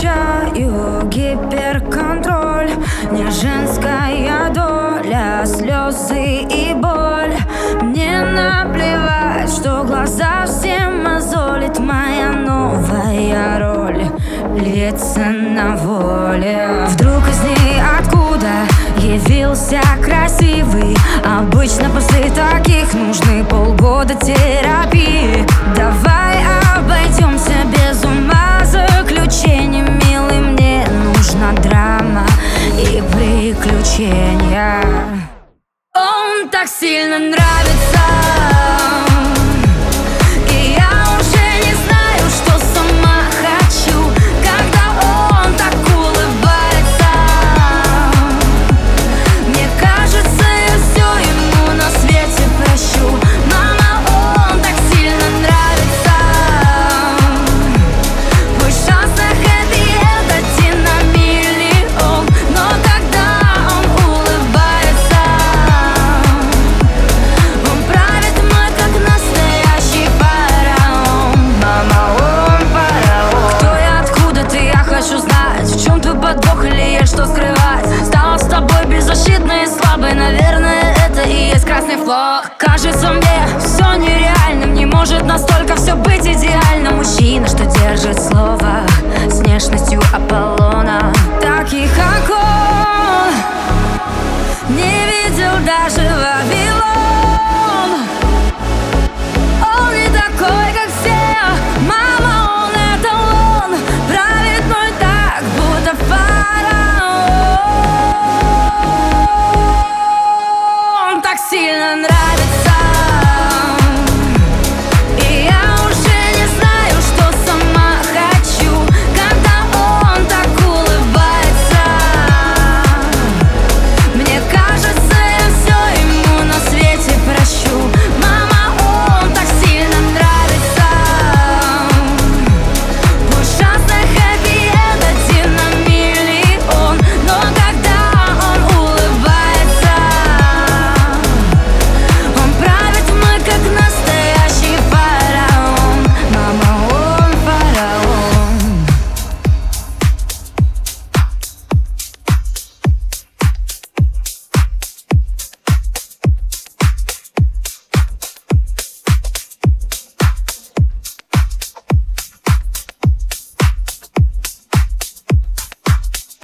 Ощущаю гиперконтроль, не женская доля, слезы и боль. Мне наплевать, что глаза все мозолит. Моя новая роль льется на воле. Вдруг из ниоткуда явился красивый. Обычно после таких нужны полгода терапии. Давай обойдемся без ума заключений, милый, мне нужна драма и приключения. Он так сильно нравится, и я уже не знаю, что сама хочу, когда он так улыбается. Мне кажется, я все ему на свете прощу. Мама, он так сильно нравится. Пусть шанс на хэппи-энд 1 на миллион, но когда он улыбается, он правит мной, как настоящий фараон. Мама, он фараон. Кто я, откуда ты, я хочу знать. В чем твой подвох или есть что скрывать? Стала с тобой беззащитной и слабой, наверное, это и есть красный флаг. Кажется мне все нереальным, не может настолько все быть идеально. Мужчина, что держит слово, с внешностью Аполлона. Таких, как он, не видел даже Вавилон. Он не такой,